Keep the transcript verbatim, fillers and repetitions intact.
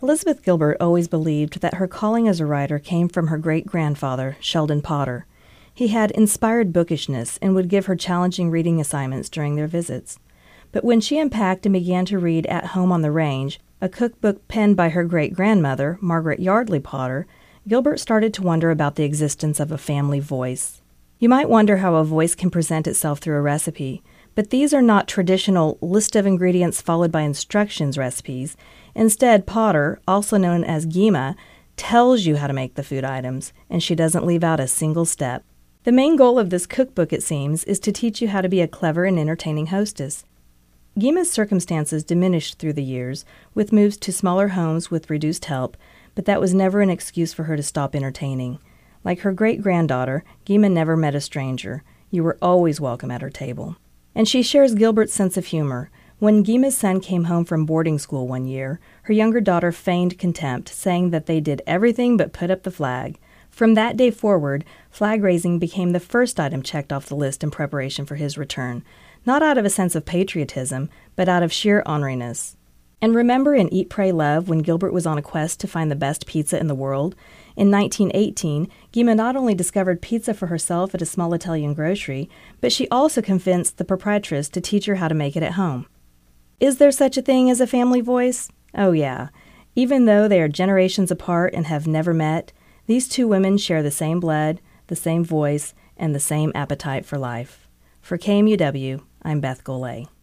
Elizabeth Gilbert always believed that her calling as a writer came from her great-grandfather, Sheldon Potter. He had inspired bookishness and would give her challenging reading assignments during their visits. But when she unpacked and began to read At Home on the Range, a cookbook penned by her great-grandmother, Margaret Yardley Potter, Gilbert started to wonder about the existence of a family voice. You might wonder how a voice can present itself through a recipe, but these are not traditional list of ingredients followed by instructions recipes. Instead, Potter, also known as Gima, tells you how to make the food items, and she doesn't leave out a single step. The main goal of this cookbook, it seems, is to teach you how to be a clever and entertaining hostess. Gima's circumstances diminished through the years, with moves to smaller homes with reduced help, but that was never an excuse for her to stop entertaining. Like her great-granddaughter, Gima never met a stranger. You were always welcome at her table. And she shares Gilbert's sense of humor. When Gima's son came home from boarding school one year, her younger daughter feigned contempt, saying that they did everything but put up the flag. From that day forward, flag raising became the first item checked off the list in preparation for his return, not out of a sense of patriotism, but out of sheer orneriness. And remember in Eat, Pray, Love when Gilbert was on a quest to find the best pizza in the world? In nineteen eighteen, Gima not only discovered pizza for herself at a small Italian grocery, but she also convinced the proprietress to teach her how to make it at home. Is there such a thing as a family voice? Oh yeah. Even though they are generations apart and have never met, these two women share the same blood, the same voice, and the same appetite for life. For K M U W, I'm Beth Golay.